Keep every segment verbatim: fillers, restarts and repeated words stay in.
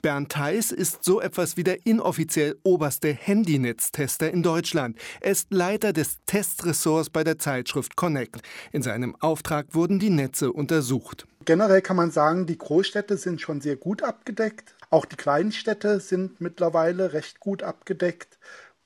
Bernd Theis ist so etwas wie der inoffiziell oberste Handynetztester in Deutschland. Er ist Leiter des Testressorts bei der Zeitschrift Connect. In seinem Auftrag wurden die Netze untersucht. Generell kann man sagen, die Großstädte sind schon sehr gut abgedeckt. Auch die kleinen Städte sind mittlerweile recht gut abgedeckt.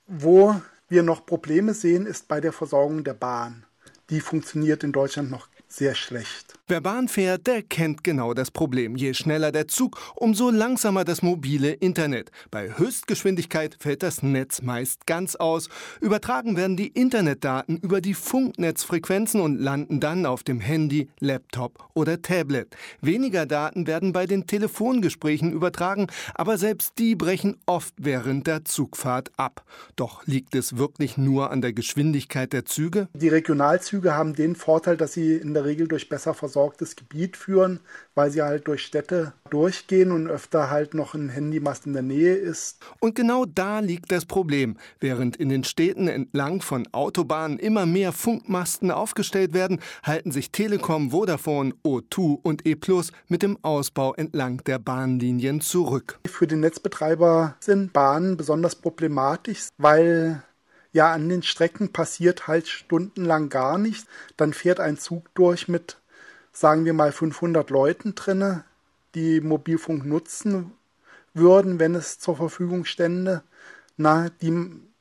Wo wir noch Probleme sehen, ist bei der Versorgung der Bahn. Die funktioniert in Deutschland noch sehr schlecht. Wer Bahn fährt, der kennt genau das Problem. Je schneller der Zug, umso langsamer das mobile Internet. Bei Höchstgeschwindigkeit fällt das Netz meist ganz aus. Übertragen werden die Internetdaten über die Funknetzfrequenzen und landen dann auf dem Handy, Laptop oder Tablet. Weniger Daten werden bei den Telefongesprächen übertragen, aber selbst die brechen oft während der Zugfahrt ab. Doch liegt es wirklich nur an der Geschwindigkeit der Züge? Die Regionalzüge haben den Vorteil, dass sie in der Regel durch besser versorgtes Gebiet führen, weil sie halt durch Städte durchgehen und öfter halt noch ein Handymast in der Nähe ist. Und genau da liegt das Problem. Während in den Städten entlang von Autobahnen immer mehr Funkmasten aufgestellt werden, halten sich Telekom, Vodafone, O zwei und E Plus mit dem Ausbau entlang der Bahnlinien zurück. Für den Netzbetreiber sind Bahnen besonders problematisch, weil ja, an den Strecken passiert halt stundenlang gar nichts. Dann fährt ein Zug durch mit, sagen wir mal, fünfhundert Leuten drinne, die Mobilfunk nutzen würden, wenn es zur Verfügung stände. Na, die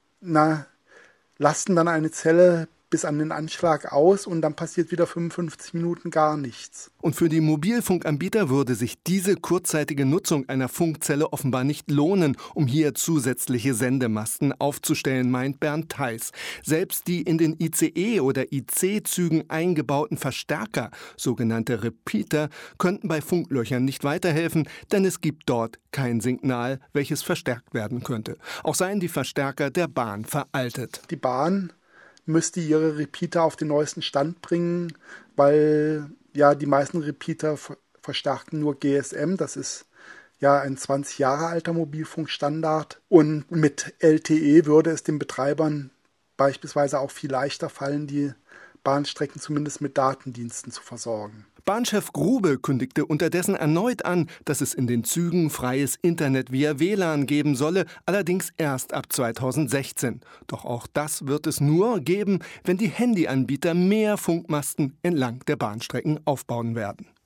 na, lasten dann eine Zelle bis an den Anschlag aus und dann passiert wieder fünfundfünfzig Minuten gar nichts. Und für die Mobilfunkanbieter würde sich diese kurzzeitige Nutzung einer Funkzelle offenbar nicht lohnen, um hier zusätzliche Sendemasten aufzustellen, meint Bernd Theis. Selbst die in den I C E- oder I C-Zügen eingebauten Verstärker, sogenannte Repeater, könnten bei Funklöchern nicht weiterhelfen, denn es gibt dort kein Signal, welches verstärkt werden könnte. Auch seien die Verstärker der Bahn veraltet. Die Bahn müsste ihre Repeater auf den neuesten Stand bringen, weil ja die meisten Repeater ver- verstärken nur G S M, das ist ja ein zwanzig Jahre alter Mobilfunkstandard. Und mit L T E würde es den Betreibern beispielsweise auch viel leichter fallen, die Bahnstrecken zumindest mit Datendiensten zu versorgen. Bahnchef Grube kündigte unterdessen erneut an, dass es in den Zügen freies Internet via W L A N geben solle, allerdings erst ab zweitausendsechzehn. Doch auch das wird es nur geben, wenn die Handyanbieter mehr Funkmasten entlang der Bahnstrecken aufbauen werden.